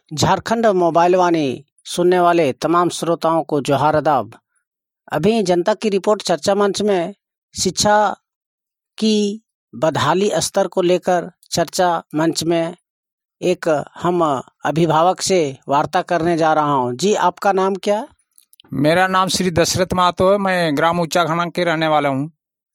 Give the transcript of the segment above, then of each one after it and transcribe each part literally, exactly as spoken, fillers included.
Jharkhand mobile वाणी सुनने वाले तमाम श्रोताओं को जोहार अदाब। अभी जनता की रिपोर्ट चर्चा मंच में शिक्षा की बदहाली स्तर को लेकर चर्चा मंच में एक हम अभिभावक से वार्ता करने जा रहा हूं। जी, आपका नाम क्या है? मेरा नाम श्री दशरथ महतो है। मैं ग्राम ऊंचा घाना के रहने वाला हूं।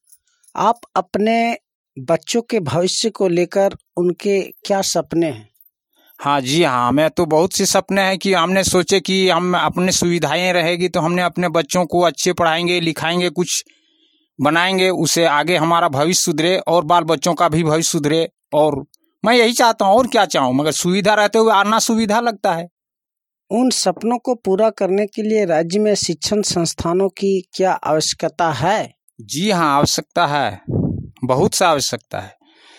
आप अपने बच्चों के भविष्य को लेकर उनके क्या सपने हैं? हाँ जी हाँ, मैं तो बहुत से सपने हैं कि हमने सोचे कि हम अपने सुविधाएं रहेगी तो हमने अपने बच्चों को अच्छे पढ़ाएंगे लिखाएंगे, कुछ बनाएंगे, उसे आगे हमारा भविष्य सुधरे और बाल बच्चों का भी भविष्य सुधरे। और मैं यही चाहता हूँ, और क्या चाहूँ, मगर सुविधा रहते हुए आना सुविधा लगता है। उन सपनों को पूरा करने के लिए राज्य में शिक्षण संस्थानों की क्या आवश्यकता है? जी हाँ, आवश्यकता है, बहुत सा आवश्यकता है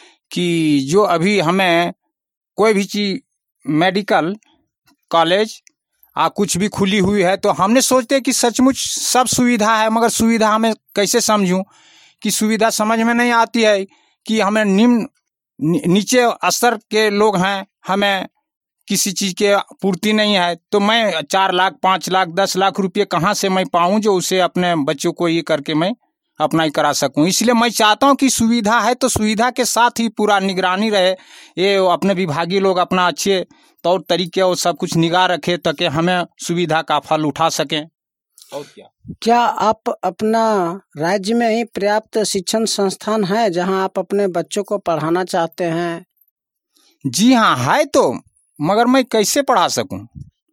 कि जो अभी हमें कोई भी चीज मेडिकल कॉलेज आ कुछ भी खुली हुई है तो हमने सोचते कि सचमुच सब सुविधा है, मगर सुविधा हमें कैसे समझूं कि सुविधा समझ में नहीं आती है कि हमें निम्न नीचे स्तर के लोग हैं, हमें किसी चीज़ के पूर्ति नहीं है, तो मैं चार लाख पाँच लाख दस लाख रुपये कहाँ से मैं पाऊँ जो उसे अपने बच्चों को ये करके मैं अपना ही करा सकूं। इसलिए मैं चाहता हूं कि सुविधा है तो सुविधा के साथ ही पूरा निगरानी रहे, ये अपने विभागीय लोग अपना अच्छे तौर तरीके और सब कुछ निगाह रखे ताकि हमें सुविधा का फल उठा सकें। और क्या क्या आप अपना राज्य में ही पर्याप्त शिक्षण संस्थान है जहां आप अपने बच्चों को पढ़ाना चाहते हैं? जी हाँ है तो, मगर मैं कैसे पढ़ा सकूं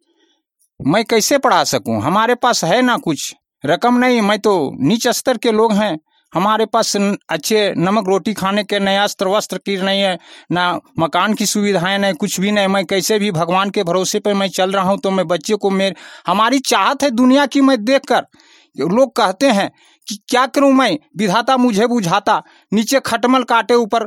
मैं कैसे पढ़ा सकूं हमारे पास है ना कुछ रकम नहीं। मैं तो नीच स्तर के लोग हैं, हमारे पास अच्छे नमक रोटी खाने के नया अस्त्र वस्त्र की नहीं है, ना मकान की सुविधाएं नहीं, कुछ भी नहीं। मैं कैसे भी भगवान के भरोसे पे मैं चल रहा हूं। तो मैं बच्चे को मेरे हमारी चाहत है दुनिया की, मैं देखकर लोग कहते हैं कि क्या करूं मैं, विधाता मुझे बुझाता, नीचे खटमल काटे ऊपर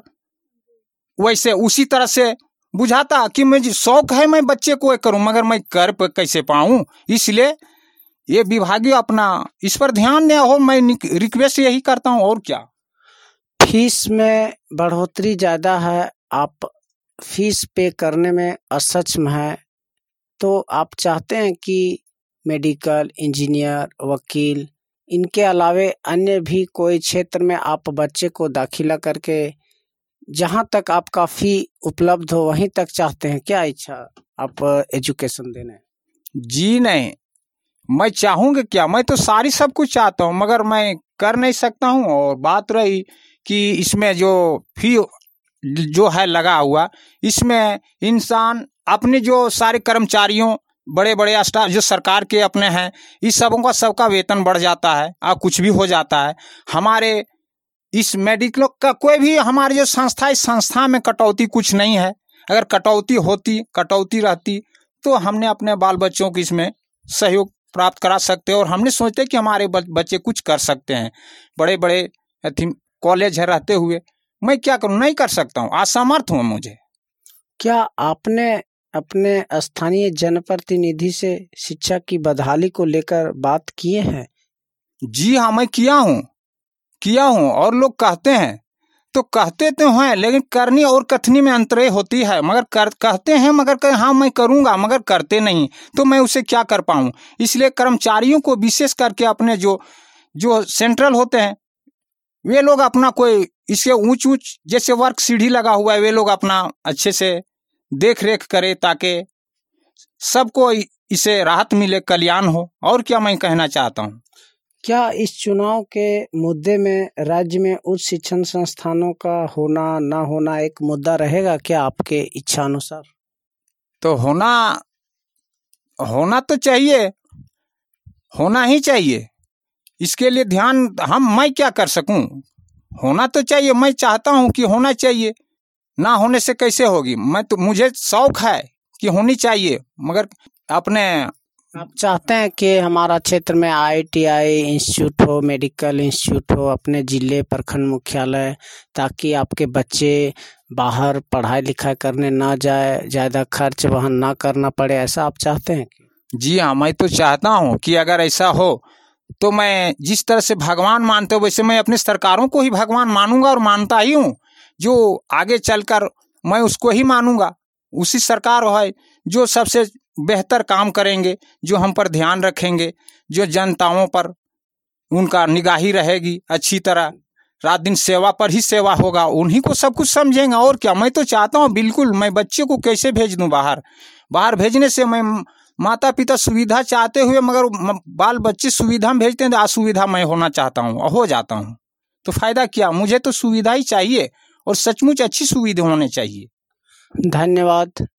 वैसे उसी तरह से बुझाता कि मुझे शौक है मैं बच्चे को करूं, मगर मैं कर कैसे पाऊं। इसलिए ये विभागीय अपना इस पर ध्यान दें और मैं रिक्वेस्ट यही करता हूं। और क्या, फीस में बढ़ोतरी ज़्यादा है, आप फीस पे करने में असक्षम है, तो आप चाहते हैं कि मेडिकल, इंजीनियर, वकील, इनके अलावे अन्य भी कोई क्षेत्र में आप बच्चे को दाखिला करके जहां तक आपका फी उपलब्ध हो वहीं तक चाहते हैं? क्या इच्छा आप एजुकेशन देने? जी नहीं, मैं चाहूँगा क्या, मैं तो सारी सब कुछ चाहता हूँ, मगर मैं कर नहीं सकता हूँ। और बात रही कि इसमें जो फी जो है लगा हुआ, इसमें इंसान अपने जो सारे कर्मचारियों बड़े बड़े स्टाफ जो सरकार के अपने हैं, इस सबों का सबका वेतन बढ़ जाता है और कुछ भी हो जाता है। हमारे इस मेडिकल का कोई भी हमारी जो संस्था, इस संस्था में कटौती कुछ नहीं है। अगर कटौती होती कटौती रहती तो हमने अपने बाल बच्चों को इसमें सहयोग प्राप्त करा सकते हैं और हमने सोचते कि हमारे बच्चे कुछ कर सकते हैं। बड़े बड़े कॉलेज है रहते हुए मैं क्या करूं, नहीं कर सकता हूं, असमर्थ हूं मुझे। क्या आपने अपने स्थानीय जनप्रतिनिधि से शिक्षा की बदहाली को लेकर बात किए हैं? जी हाँ, मैं किया हूं किया हूं और लोग कहते हैं तो कहते तो हैं, लेकिन करनी और कथनी में अंतरे होती है। मगर कर कहते हैं मगर कह, हाँ मैं करूंगा, मगर करते नहीं, तो मैं उसे क्या कर पाऊं। इसलिए कर्मचारियों को विशेष करके अपने जो जो सेंट्रल होते हैं वे लोग अपना कोई इसके ऊंच ऊंच जैसे वर्क सीढ़ी लगा हुआ है, वे लोग अपना अच्छे से देख रेख करे ताकि सबको इसे राहत मिले, कल्याण हो। और क्या मैं कहना चाहता हूँ, क्या इस चुनाव के मुद्दे में राज्य में उच्च शिक्षण संस्थानों का होना ना होना एक मुद्दा रहेगा क्या आपके इच्छा अनुसार? तो होना होना तो चाहिए, होना ही चाहिए। इसके लिए ध्यान हम मैं क्या कर सकूं, होना तो चाहिए। मैं चाहता हूं कि होना चाहिए, ना होने से कैसे होगी। मैं तो मुझे शौक है कि होनी चाहिए, मगर अपने आप चाहते हैं कि हमारा क्षेत्र में आई टी आई इंस्टीट्यूट हो, मेडिकल इंस्टीट्यूट हो अपने जिले प्रखंड मुख्यालय, ताकि आपके बच्चे बाहर पढ़ाई लिखाई करने ना जाए, ज़्यादा खर्च वहन ना करना पड़े, ऐसा आप चाहते हैं? जी हाँ, मैं तो चाहता हूँ कि अगर ऐसा हो तो मैं जिस तरह से भगवान मानते हो वैसे मैं अपनी सरकारों को ही भगवान मानूंगा और मानता ही हूँ। जो आगे चलकर मैं उसको ही मानूंगा, उसी सरकार है जो सबसे बेहतर काम करेंगे, जो हम पर ध्यान रखेंगे, जो जनताओं पर उनका निगाही रहेगी अच्छी तरह, रात दिन सेवा पर ही सेवा होगा, उन्हीं को सब कुछ समझेंगे। और क्या, मैं तो चाहता हूँ बिल्कुल, मैं बच्चे को कैसे भेज दूँ बाहर। बाहर भेजने से मैं माता पिता सुविधा चाहते हुए मगर बाल बच्चे सुविधा में भेजते हैं तो असुविधा मैं होना चाहता हूँ और हो जाता हूँ, तो फायदा क्या। मुझे तो सुविधा ही चाहिए और सचमुच अच्छी सुविधा होनी चाहिए। धन्यवाद।